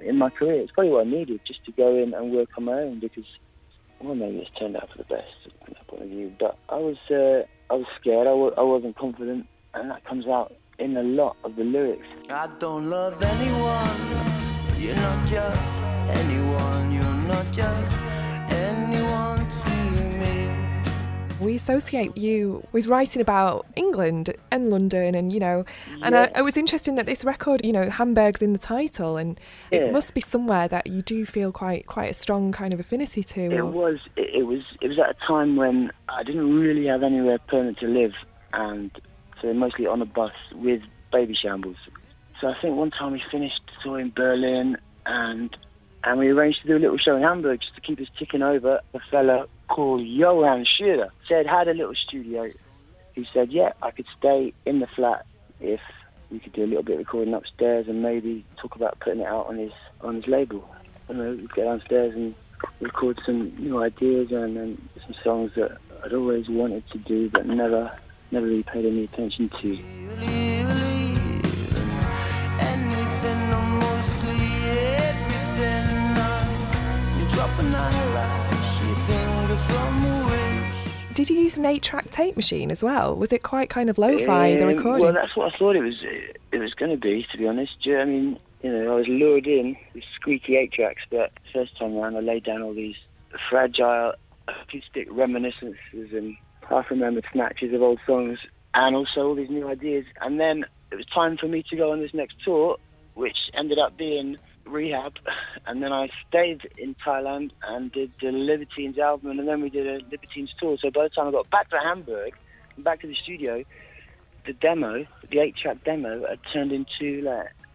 in my career. It's probably what I needed, just to go in and work on my own, because, well, maybe it's turned out for the best from that point of view. But I was scared, I wasn't confident, and that comes out in a lot of the lyrics. I don't love anyone, you're not just anyone, you're not just anyone to me. We associate you with writing about England and London and, and Yeah. I was interested that this record, Hamburg's in the title, and it must be somewhere that you do feel quite a strong kind of affinity to. It was at a time when I didn't really have anywhere permanent to live, and so mostly on a bus with Baby Shambles. So I think one time we finished tour in Berlin, and we arranged to do a little show in Hamburg just to keep us ticking over. A fella called Johann Schüler had a little studio. He said, yeah, I could stay in the flat if we could do a little bit of recording upstairs and maybe talk about putting it out on his label. We'd go downstairs and record some new ideas and some songs that I'd always wanted to do but never really paid any attention to. Did you use an 8-track tape machine as well? Was it quite kind of lo-fi, the recording? Well, that's what I thought it was going to be, to be honest. I mean, I was lured in with squeaky 8-tracks, but first time around I laid down all these fragile acoustic reminiscences and half-remembered snatches of old songs, and also all these new ideas. And then it was time for me to go on this next tour, which ended up being Rehab, and then I stayed in Thailand and did the Libertines album, and then we did a Libertines tour. So by the time I got back to Hamburg and back to the studio, the 8-track demo had turned into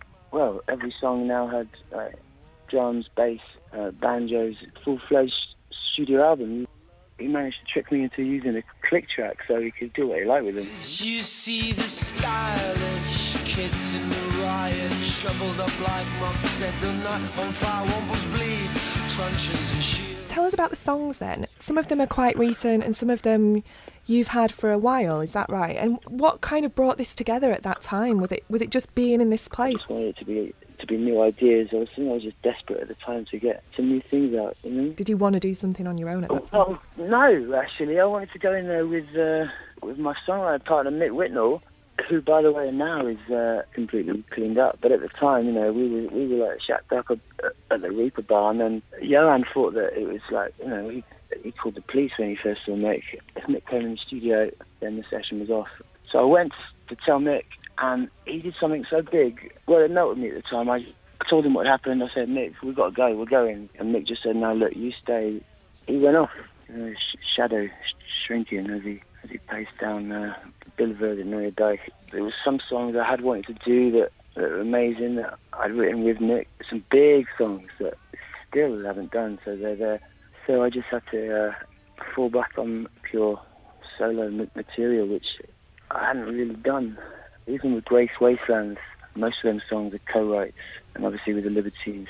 every song now had drums, bass, banjos, full-fledged studio album. He managed to trick me into using a click track so he could do what he liked with them. You see the stylish kids in the riot, shoveled up like monks, set the night on fire, wombles bleed, truncheons and shields. Tell us about the songs then. Some of them are quite recent and some of them you've had for a while, is that right? And what kind of brought this together at that time? Was it just being in this place? I just wanted it to be new ideas. I was just desperate at the time to get some new things out, Did you want to do something on your own at that time? Oh, no, actually. I wanted to go in there with my songwriter partner, Mick Whitnell, who, by the way, now is completely cleaned up. But at the time, we were like shacked up at the Reaper Bar, and then Johan thought that it was like, he called the police when he first saw Mick. If Mick came in the studio, then the session was off. So I went to tell Mick, and he did something so big. Well, it melted me at the time. I told him what happened. I said, Mick, we've got to go, we're going. And Mick just said, no, look, you stay. He went off, shadow shrinking as he paced down Bilderberg and Neue Dijk. There was some songs I had wanted to do that were amazing, that I'd written with Mick. Some big songs that still haven't done, so they're there. So I just had to fall back on pure solo material, which I hadn't really done. Even with Grace Wastelands, most of them songs are co-writes, and obviously with the Libertines,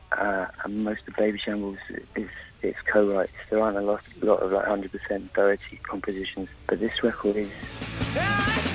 and most of Baby Shambles it's co-writes. There aren't a lot of 100% direct compositions, but this record is.